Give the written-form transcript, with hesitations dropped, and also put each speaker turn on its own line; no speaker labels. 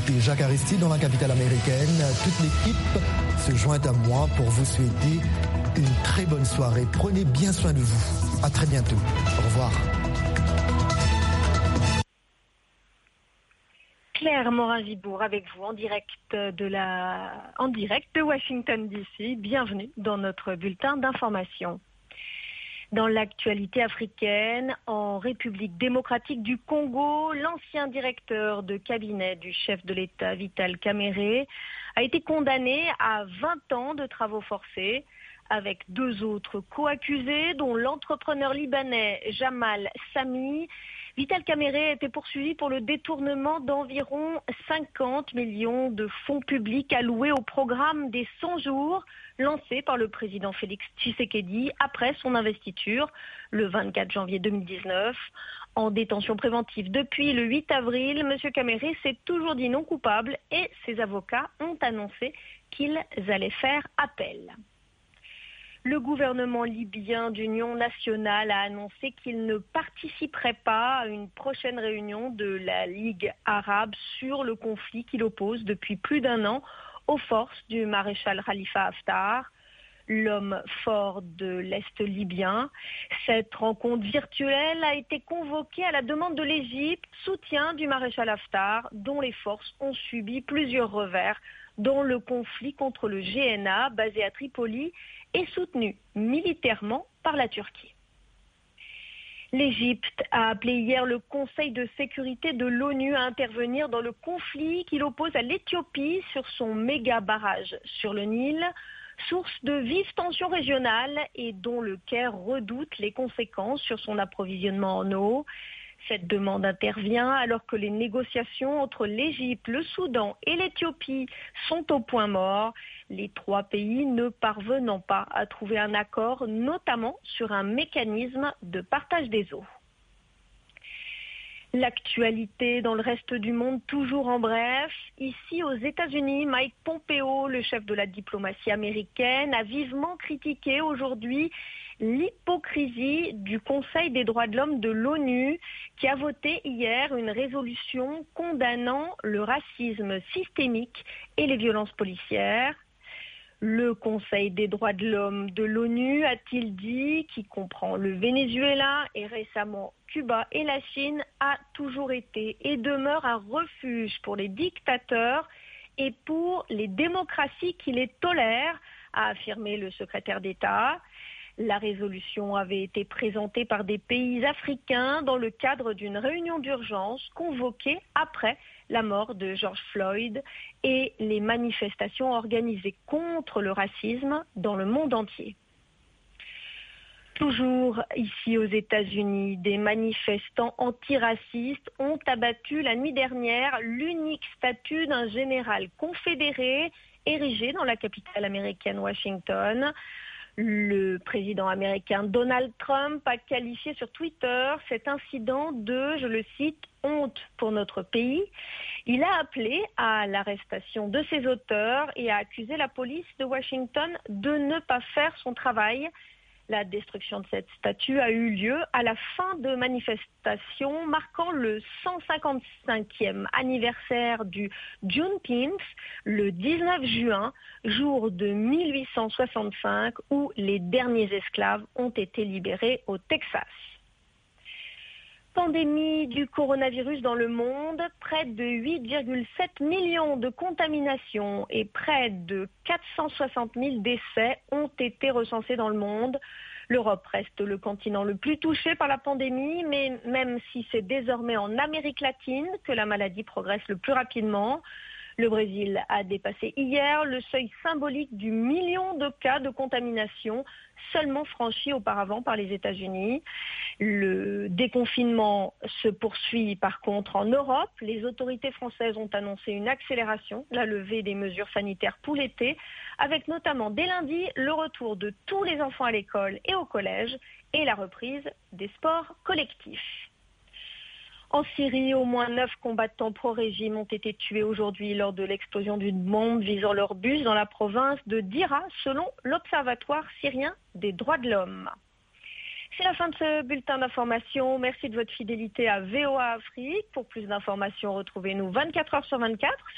Ici Jacques Aristide dans la capitale américaine. Toute l'équipe se joint à moi pour vous souhaiter une très bonne soirée. Prenez bien soin de vous. À très bientôt. Au revoir.
Claire Morin-Gibourg avec vous en direct de Washington DC. Bienvenue dans notre bulletin d'information. Dans l'actualité africaine, en République démocratique du Congo, l'ancien directeur de cabinet du chef de l'État, Vital Kamerhe, a été condamné à 20 ans de travaux forcés, avec 2 autres co-accusés, dont l'entrepreneur libanais Jamal Sami. Vital Kamerhe était poursuivi pour le détournement d'environ 50 millions de fonds publics alloués au programme des 100 jours lancé par le président Félix Tshisekedi après son investiture le 24 janvier 2019. En détention préventive depuis le 8 avril, M. Kamerhe s'est toujours dit non coupable et ses avocats ont annoncé qu'ils allaient faire appel. Le gouvernement libyen d'union nationale a annoncé qu'il ne participerait pas à une prochaine réunion de la Ligue arabe sur le conflit qui l'oppose depuis plus d'1 an aux forces du maréchal Khalifa Haftar, l'homme fort de l'Est libyen. Cette rencontre virtuelle a été convoquée à la demande de l'Égypte, soutien du maréchal Haftar, dont les forces ont subi plusieurs revers dans le conflit contre le GNA, basé à Tripoli, et soutenu militairement par la Turquie. L'Égypte a appelé hier le Conseil de sécurité de l'ONU à intervenir dans le conflit qui l'oppose à l'Éthiopie sur son méga barrage sur le Nil, source de vives tensions régionales et dont le Caire redoute les conséquences sur son approvisionnement en eau. Cette demande intervient alors que les négociations entre l'Égypte, le Soudan et l'Éthiopie sont au point mort, les 3 pays ne parvenant pas à trouver un accord, notamment sur un mécanisme de partage des eaux. L'actualité dans le reste du monde, toujours en bref. Ici aux États-Unis, Mike Pompeo, le chef de la diplomatie américaine, a vivement critiqué aujourd'hui l'hypocrisie du Conseil des droits de l'homme de l'ONU qui a voté hier une résolution condamnant le racisme systémique et les violences policières. Le Conseil des droits de l'homme de l'ONU, a-t-il dit, qui comprend le Venezuela et récemment Cuba et la Chine, a toujours été et demeure un refuge pour les dictateurs et pour les démocraties qui les tolèrent, a affirmé le secrétaire d'État. La résolution avait été présentée par des pays africains dans le cadre d'une réunion d'urgence convoquée après la mort de George Floyd et les manifestations organisées contre le racisme dans le monde entier. Toujours ici aux États-Unis, des manifestants antiracistes ont abattu la nuit dernière l'unique statue d'un général confédéré érigé dans la capitale américaine Washington. Le président américain Donald Trump a qualifié sur Twitter cet incident de, je le cite, honte pour notre pays. Il a appelé à l'arrestation de ses auteurs et a accusé la police de Washington de ne pas faire son travail. La destruction de cette statue a eu lieu à la fin de manifestations marquant le 155e anniversaire du Juneteenth, le 19 juin, jour de 1865 où les derniers esclaves ont été libérés au Texas. Pandémie du coronavirus dans le monde, près de 8,7 millions de contaminations et près de 460 000 décès ont été recensés dans le monde. L'Europe reste le continent le plus touché par la pandémie, mais même si c'est désormais en Amérique latine que la maladie progresse le plus rapidement. Le Brésil a dépassé hier le seuil symbolique du million de cas de contamination, seulement franchi auparavant par les États-Unis. Le déconfinement se poursuit par contre en Europe. Les autorités françaises ont annoncé une accélération de la levée des mesures sanitaires tout l'été, avec notamment dès lundi le retour de tous les enfants à l'école et au collège et la reprise des sports collectifs. En Syrie, au moins 9 combattants pro-régime ont été tués aujourd'hui lors de l'explosion d'une bombe visant leur bus dans la province de Dira, selon l'Observatoire syrien des droits de l'homme. C'est la fin de ce bulletin d'information. Merci de votre fidélité à VOA Afrique. Pour plus d'informations, retrouvez-nous 24 heures sur 24 sur